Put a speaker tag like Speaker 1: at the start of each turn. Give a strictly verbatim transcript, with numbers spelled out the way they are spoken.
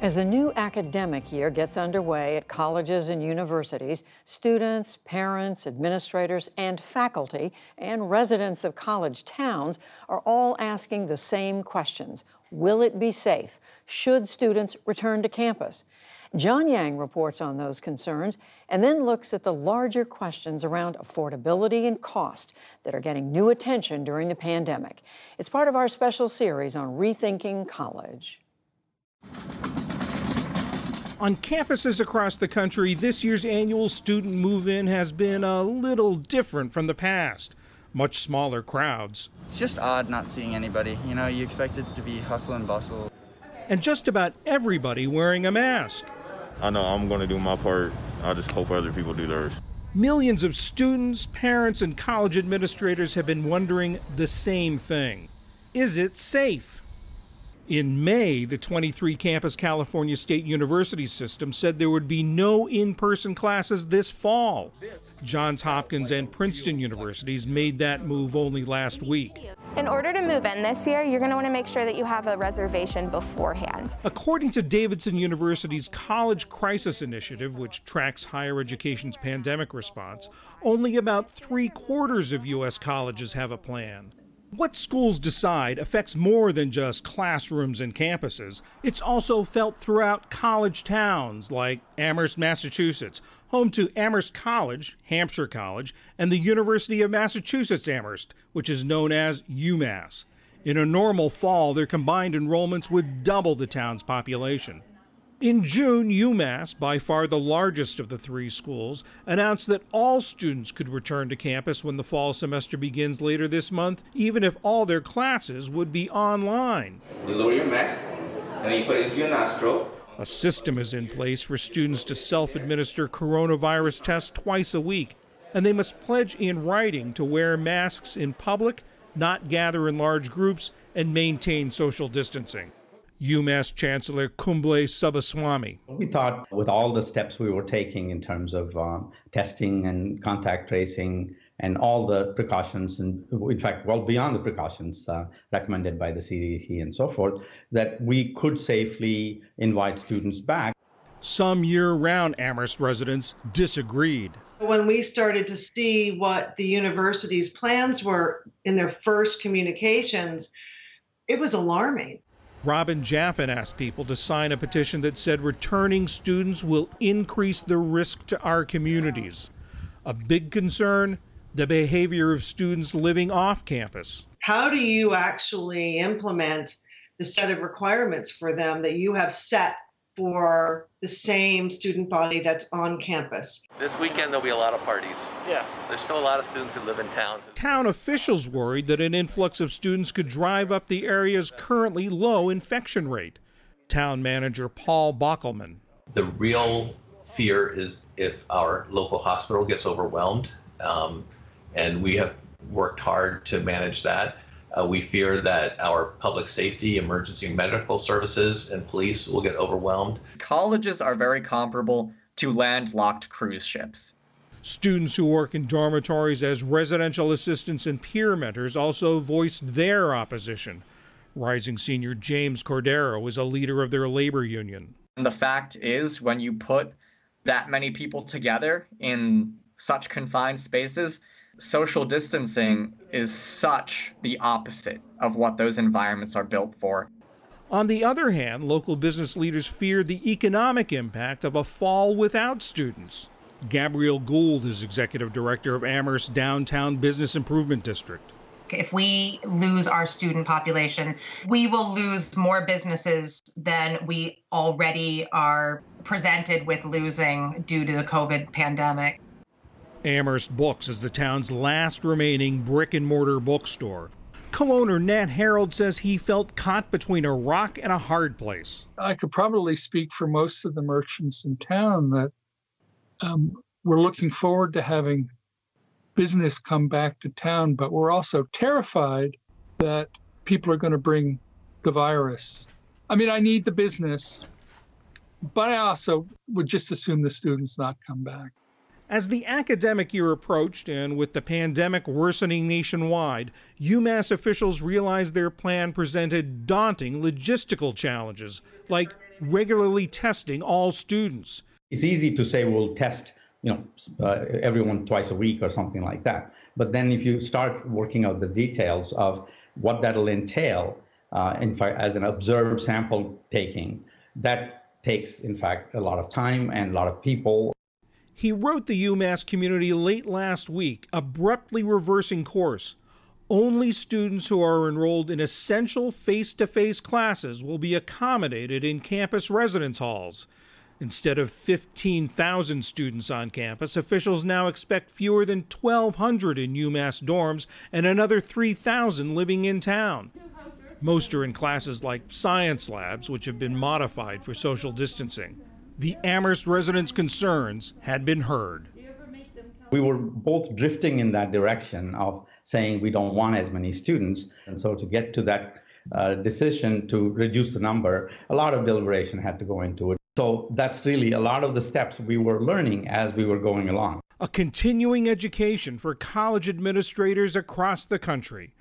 Speaker 1: As the new academic year gets underway at colleges and universities, students, parents, administrators, and faculty and residents of college towns are all asking the same questions. Will it be safe? Should students return to campus? John Yang reports on those concerns and then looks at the larger questions around affordability and cost that are getting new attention during the pandemic. It's part of our special series on Rethinking College.
Speaker 2: On campuses across the country, this year's annual student move-in has been a little different from the past. Much smaller crowds.
Speaker 3: It's just odd not seeing anybody. You know, you expect it to be hustle and bustle.
Speaker 2: And just about everybody wearing a mask.
Speaker 4: I know I'm going to do my part. I just hope other people do theirs.
Speaker 2: Millions of students, parents, and college administrators have been wondering the same thing. Is it safe? In May, the twenty-three campus California State University system said there would be no in-person classes this fall. Johns Hopkins and Princeton universities made that move only last week.
Speaker 5: In order to move in this year, you're going to want to make sure that you have a reservation beforehand.
Speaker 2: According to Davidson University's College Crisis Initiative, which tracks higher education's pandemic response, only about three quarters of U S colleges have a plan. What schools decide affects more than just classrooms and campuses. It's also felt throughout college towns like Amherst, Massachusetts, home to Amherst College, Hampshire College, and the University of Massachusetts Amherst, which is known as UMass. In a normal fall, their combined enrollments would double the town's population. In June, UMass, by far the largest of the three schools, announced that all students could return to campus when the fall semester begins later this month, even if all their classes would be online.
Speaker 6: You lower your mask, and then you put it into your nostril.
Speaker 2: A system is in place for students to self-administer coronavirus tests twice a week, and they must pledge in writing to wear masks in public, not gather in large groups, and maintain social distancing. UMass Chancellor Kumble Subbaswamy.
Speaker 7: We thought with all the steps we were taking in terms of um, testing and contact tracing and all the precautions, and in fact, well beyond the precautions uh, recommended by the C D C and so forth, that we could safely invite students back.
Speaker 2: Some year-round Amherst residents disagreed.
Speaker 8: When we started to see what the university's plans were in their first communications, it was alarming.
Speaker 2: Robin Jaffin asked people to sign a petition that said returning students will increase the risk to our communities. A big concern, the behavior of students living off campus.
Speaker 8: How do you actually implement the set of requirements for them that you have set for the same student body that's on campus?
Speaker 9: This weekend there'll be a lot of parties.
Speaker 10: Yeah.
Speaker 9: There's still a lot of students who live in town.
Speaker 2: Town officials worried that an influx of students could drive up the area's currently low infection rate. Town manager Paul Bockelman.
Speaker 11: The real fear is if our local hospital gets overwhelmed, um, and we have worked hard to manage that. Uh, we fear that our public safety, emergency medical services, and police will get overwhelmed.
Speaker 12: Colleges are very comparable to landlocked cruise ships.
Speaker 2: Students who work in dormitories as residential assistants and peer mentors also voiced their opposition. Rising senior James Cordero is a leader of their labor union.
Speaker 12: And the fact is, when you put that many people together in such confined spaces, social distancing is such the opposite of what those environments are built for.
Speaker 2: On the other hand, local business leaders fear the economic impact of a fall without students. Gabrielle Gould is executive director of Amherst Downtown Business Improvement District.
Speaker 13: If we lose our student population, we will lose more businesses than we already are presented with losing due to the COVID pandemic.
Speaker 2: Amherst Books is the town's last remaining brick-and-mortar bookstore. Co-owner Nat Harold says he felt caught between a rock and a hard place.
Speaker 14: I could probably speak for most of the merchants in town that um, we're looking forward to having business come back to town, but we're also terrified that people are going to bring the virus. I mean, I need the business, but I also would just assume the students not come back.
Speaker 2: As the academic year approached, and with the pandemic worsening nationwide, UMass officials realized their plan presented daunting logistical challenges, like regularly testing all students.
Speaker 7: It's easy to say we'll test, you know, uh, everyone twice a week or something like that. But then if you start working out the details of what that'll entail, uh, in fact, as an observed sample taking, that takes, in fact, a lot of time and a lot of people.
Speaker 2: He wrote the UMass community late last week, abruptly reversing course. Only students who are enrolled in essential face-to-face classes will be accommodated in campus residence halls. Instead of fifteen thousand students on campus, officials now expect fewer than twelve hundred in UMass dorms and another three thousand living in town. Most are in classes like science labs, which have been modified for social distancing. The Amherst residents' concerns had been heard.
Speaker 7: We were both drifting in that direction of saying we don't want as many students. And so to get to that uh, decision to reduce the number, a lot of deliberation had to go into it. So that's really a lot of the steps we were learning as we were going along.
Speaker 2: A continuing education for college administrators across the country.